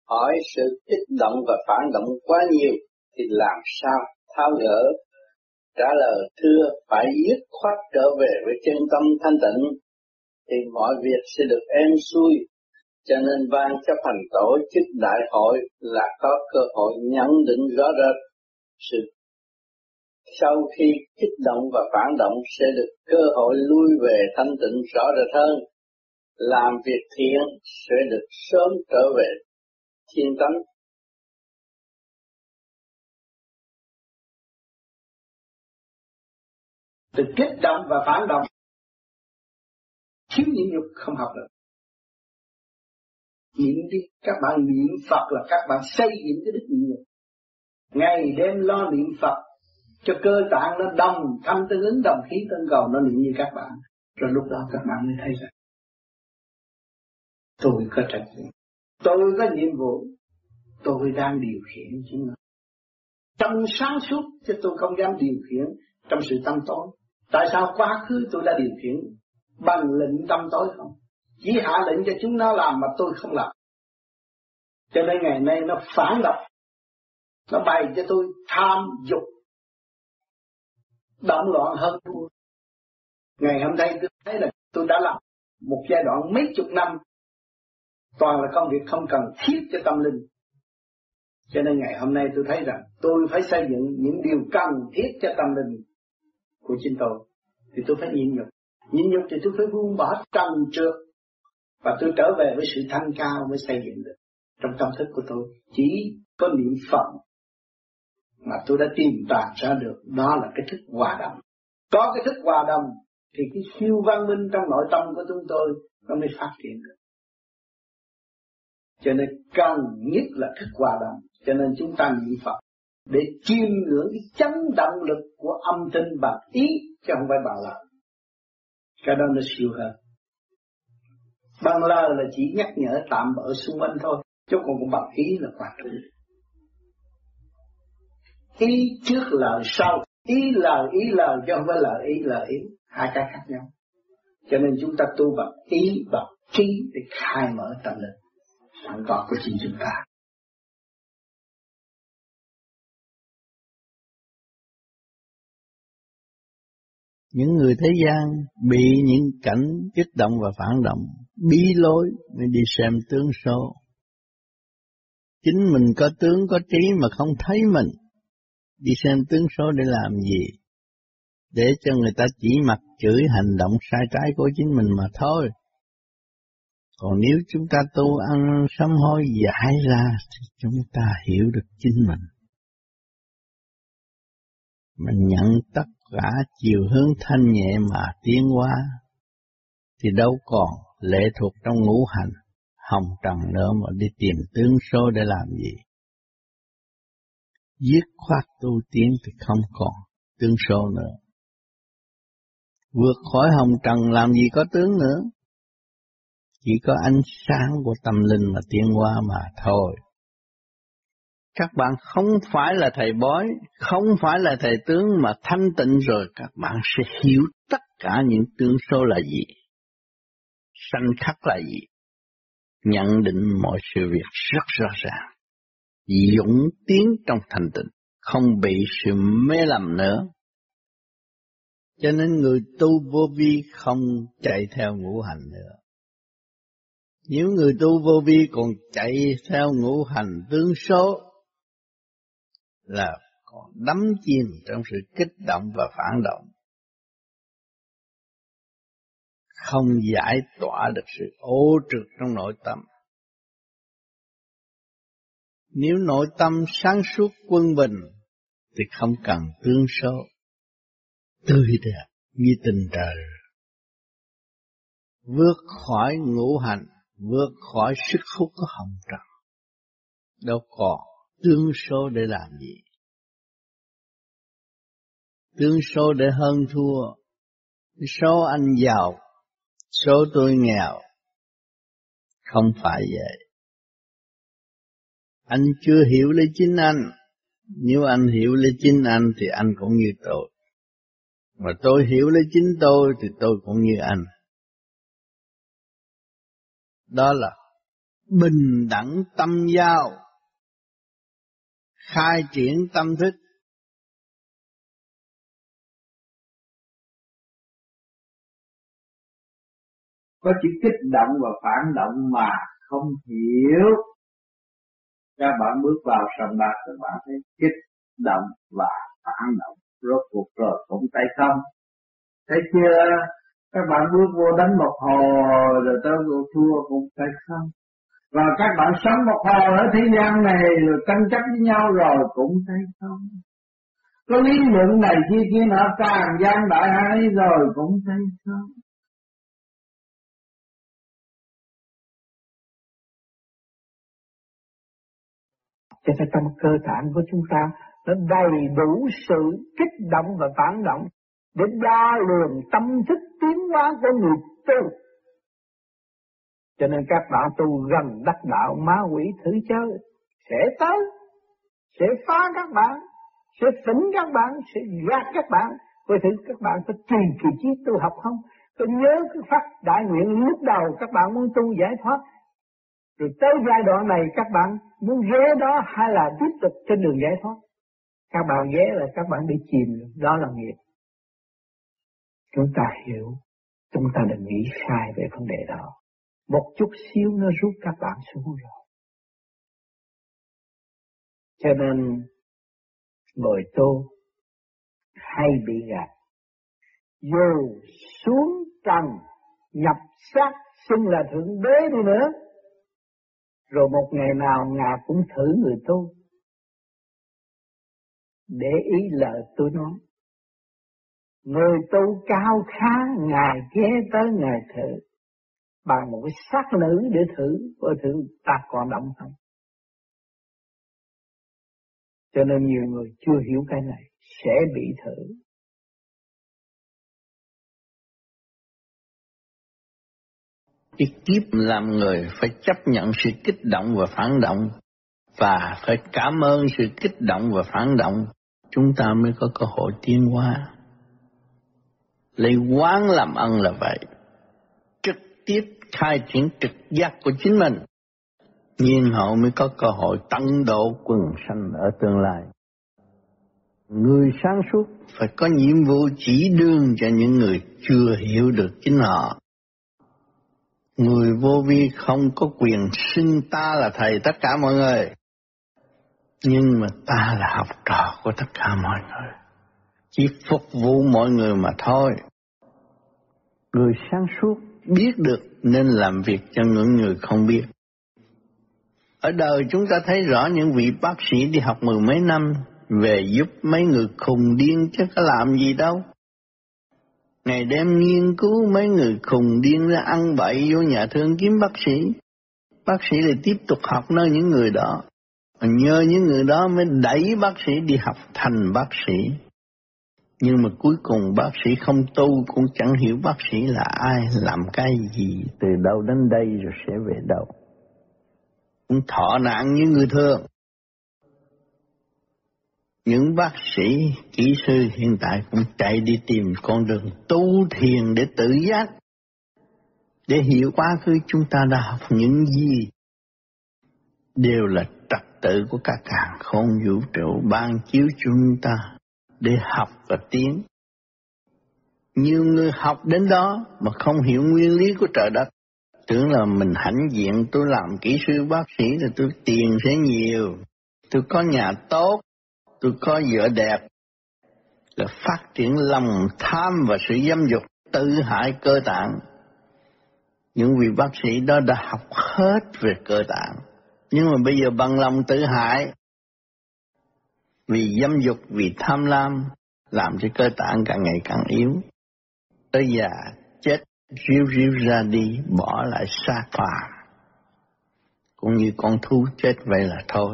hỏi sự kích động và phản động quá nhiều thì làm sao tháo gỡ? Trả lời thưa phải dứt khoát trở về với chân tâm thanh tịnh thì mọi việc sẽ được êm xuôi. Cho nên ban chấp hành tổ chức đại hội là có cơ hội nhận định rõ rệt sự sau khi kích động và phản động sẽ được cơ hội lui về thanh tịnh rõ rệt hơn. Làm việc thiện sẽ được sớm trở về thiên tánh. Từ kích động và phản động, thiếu nhịn nhục không học được. Nhịn đi, các bạn niệm Phật là các bạn xây dựng cái đức nhịn nhục. Ngày đêm lo niệm Phật cho cơ tạng nó đồng thanh tương ứng, đồng khí tương cầu, nó niệm như các bạn. Rồi lúc đó các bạn mới thấy rằng tôi có trách nhiệm, tôi có nhiệm vụ, tôi đang điều khiển chính nó. Trong sáng suốt chứ tôi không dám điều khiển trong sự tâm tối. Tại sao quá khứ tôi đã điều khiển bằng lệnh tâm tối không? Chỉ hạ lệnh cho chúng nó làm mà tôi không làm. Cho nên ngày nay nó phản động, nó bày cho tôi tham dục, động loạn hơn thua. Ngày hôm nay tôi thấy là tôi đã làm một giai đoạn mấy chục năm, toàn là công việc không cần thiết cho tâm linh. Cho nên ngày hôm nay tôi thấy rằng tôi phải xây dựng những điều cần thiết cho tâm linh của chính tôi. Thì tôi phải nhịn nhục. Nhịn nhục thì tôi phải buông bỏ trần trượt. Và tôi trở về với sự thanh cao mới xây dựng được. Trong tâm thức của tôi chỉ có niệm Phật mà tôi đã tìm tòi ra được, đó là cái thức hòa đồng. Có cái thức hòa đồng thì cái siêu văn minh trong nội tâm của chúng tôi nó mới phát triển được. Cho nên cần nhất là thức hòa đồng. Cho nên chúng ta niệm Phật để chiêm ngưỡng cái chấn động lực của âm thanh bằng ý, chứ không phải bằng lời. Cái đó nó siêu hơn. Bằng lời là chỉ nhắc nhở tạm bỡ xung quanh thôi, chứ còn bằng ý là quan trọng. Ý trước lời sau, ý lời chứ không phải lời ý, hai cái khác nhau. Cho nên chúng ta tu bằng ý, bằng trí để khai mở tâm linh sẵn có của chính chúng ta. Những người thế gian bị những cảnh kích động và phản động, bí lối mới đi xem tướng số. Chính mình có tướng có trí mà không thấy mình, đi xem tướng số để làm gì? Để cho người ta chỉ mặc chửi hành động sai trái của chính mình mà thôi. Còn nếu chúng ta tu ăn sám hối giải ra thì chúng ta hiểu được chính mình. Mình nhận tất cả chiều hướng thanh nhẹ mà tiến hóa thì đâu còn lệ thuộc trong ngũ hành hồng trần nữa mà đi tìm tướng số để làm gì. Dứt khoát tu tiến thì không còn tướng số nữa. Vượt khỏi hồng trần làm gì có tướng nữa. Chỉ có ánh sáng của tâm linh mà tiến hóa mà thôi. Các bạn không phải là thầy bói, không phải là thầy tướng mà thanh tịnh rồi các bạn sẽ hiểu tất cả những tướng số là gì, sanh khắc là gì, nhận định mọi sự việc rất rõ ràng, dũng tiến trong thanh tịnh, không bị sự mê lầm nữa. Cho nên người tu vô vi không chạy theo ngũ hành nữa. Nếu người tu vô vi còn chạy theo ngũ hành tướng số là còn đắm chìm trong sự kích động và phản động, không giải tỏa được sự ô trực trong nội tâm. Nếu nội tâm sáng suốt quân bình thì không cần tướng số, tươi đẹp như tình trời, vượt khỏi ngũ hành, vượt khỏi sức hút của hồng trần, đâu còn tướng số để làm gì. Tướng số để hơn thua, số anh giàu, số tôi nghèo, không phải vậy. Anh chưa hiểu lấy chính anh, nếu anh hiểu lấy chính anh thì anh cũng như tôi, mà tôi hiểu lấy chính tôi thì tôi cũng như anh. Đó là bình đẳng tâm giao, khai triển tâm thức. Có chữ kích động và phản động mà không hiểu. Các bạn bước vào sòng bạc các bạn thấy kích động và phản động rốt cuộc rồi cũng tay không. Thấy chưa? Các bạn bước vô đánh một hồi rồi tới vô thua cũng tay không. Và các bạn sống một hồi ở thế gian này rồi tranh chấp với nhau rồi cũng tay không. Có lý luận này kia nọ tràn gian đại hải rồi cũng tay không. Cho nên trong cơ tạng của chúng ta nó đầy đủ sự kích động và phản động để đo lường tâm thức tiến hóa của người tu. Cho nên các bạn tu gần đắc đạo, ma quỷ thử chơi sẽ tới, sẽ phá các bạn, sẽ phỉnh các bạn, sẽ gạt các bạn. Coi thử các bạn có trì kỳ trí tu học không? Có nhớ cái pháp đại nguyện lúc đầu các bạn muốn tu giải thoát, rồi tới giai đoạn này các bạn muốn ghé đó hay là tiếp tục trên đường giải thoát? Các bạn ghé là các bạn bị chìm, đó là nghiệp. Chúng ta hiểu, chúng ta đừng nghĩ sai về vấn đề đó. Một chút xíu nó rút các bạn xuống rồi. Cho nên người tu hay bị gạt. Dù xuống trần nhập xác xưng là thượng đế đi nữa, rồi một ngày nào Ngài cũng thử người tu. Để ý lời tôi nói. Người tu cao khá, Ngài ghé tới Ngài thử. Bằng một cái xác nữ để thử, coi thử ta còn động không. Cho nên nhiều người chưa hiểu cái này, sẽ bị thử. Cái kiếp làm người phải chấp nhận sự kích động và phản động, và phải cảm ơn sự kích động và phản động, chúng ta mới có cơ hội tiến hóa. Lấy quán làm ân là vậy, trực tiếp khai triển trực giác của chính mình, nhiên hậu mới có cơ hội tận độ quần sanh ở tương lai. Người sáng suốt phải có nhiệm vụ chỉ đường cho những người chưa hiểu được chính họ. Người vô vi không có quyền xưng ta là thầy tất cả mọi người, nhưng mà ta là học trò của tất cả mọi người, chỉ phục vụ mọi người mà thôi. Người sáng suốt biết được nên làm việc cho những người không biết. Ở đời chúng ta thấy rõ những vị bác sĩ đi học 10 mấy năm về giúp mấy người khùng điên chứ có làm gì đâu. Ngày đêm nghiên cứu mấy người khùng điên ra ăn bậy vô nhà thương kiếm bác sĩ. Bác sĩ lại tiếp tục học nơi những người đó. Nhờ những người đó mới đẩy bác sĩ đi học thành bác sĩ. Nhưng mà cuối cùng bác sĩ không tu cũng chẳng hiểu bác sĩ là ai, làm cái gì, từ đâu đến đây rồi sẽ về đâu. Cũng thọ nạn như người thường. Những bác sĩ, kỹ sư hiện tại cũng chạy đi tìm con đường tu thiền để tự giác, để hiểu quá khứ chúng ta đã học những gì. Đều là trật tự của cả càn khôn vũ trụ ban chiếu chúng ta để học và tiến. Nhiều người học đến đó mà không hiểu nguyên lý của trời đất, tưởng là mình hãnh diện, tôi làm kỹ sư bác sĩ là tôi tiền sẽ nhiều, tôi có nhà tốt, tôi có vợ đẹp, là phát triển lòng tham và sự dâm dục, tự hại cơ tạng. Những vị bác sĩ đó đã học hết về cơ tạng, nhưng mà bây giờ bằng lòng tự hại, vì dâm dục, vì tham lam, làm cho cơ tạng càng ngày càng yếu. Tới già chết ríu ra đi, bỏ lại xác phàm, cũng như con thú chết vậy là thôi.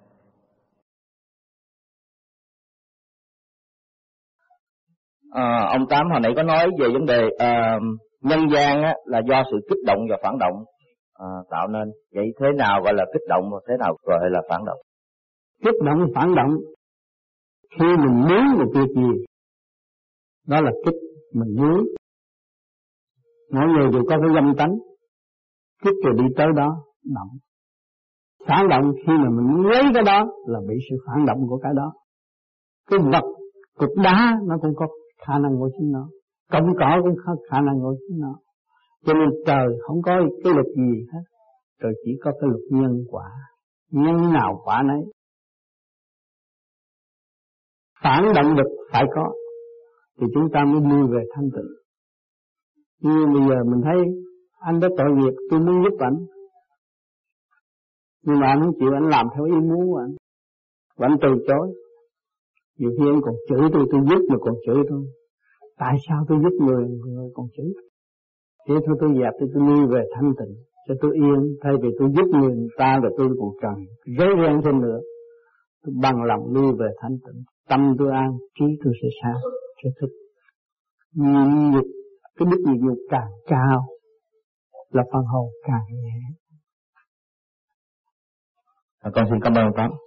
Ông Tám hồi nãy có nói về vấn đề nhân gian á, là do sự kích động và phản động tạo nên. Vậy thế nào gọi là kích động và thế nào gọi là phản động? Kích động phản động khi mình muốn một việc gì, đó là kích. Mình muốn, mỗi người đều có cái tâm tánh, kích rồi đi tới đó, động. Phản động khi mà mình lấy cái đó là bị sự phản động của cái đó. Cái vật cục đá nó cũng có khả năng của chính nó, cọng cỏ cũng có khả năng của chính nó. Cho nên trời không có cái luật gì hết, trời chỉ có cái luật nhân quả, nhân nào quả nấy. Phản động lực phải có thì chúng ta mới lui về thanh tịnh. Như bây giờ mình thấy anh đã tội nghiệp, tôi muốn giúp anh, nhưng mà anh không chịu, anh làm theo ý muốn của anh, và anh từ chối. Nhiều khi anh còn chửi tôi giúp mà còn chửi tôi. Tại sao tôi giúp người còn chửi? Thế thôi tôi dẹp tôi lui về thanh tịnh cho tôi yên, thay vì tôi giúp người ta rồi tôi còn cần rối ren thêm nữa. Tôi bằng lòng lui về thanh tịnh, tâm tôi an, trí tôi sẽ sáng, sẽ thức. Nhịp cái đức nhịp nhục càng cao là phần hồn càng nhẹ. Con xin cảm ơn Tám.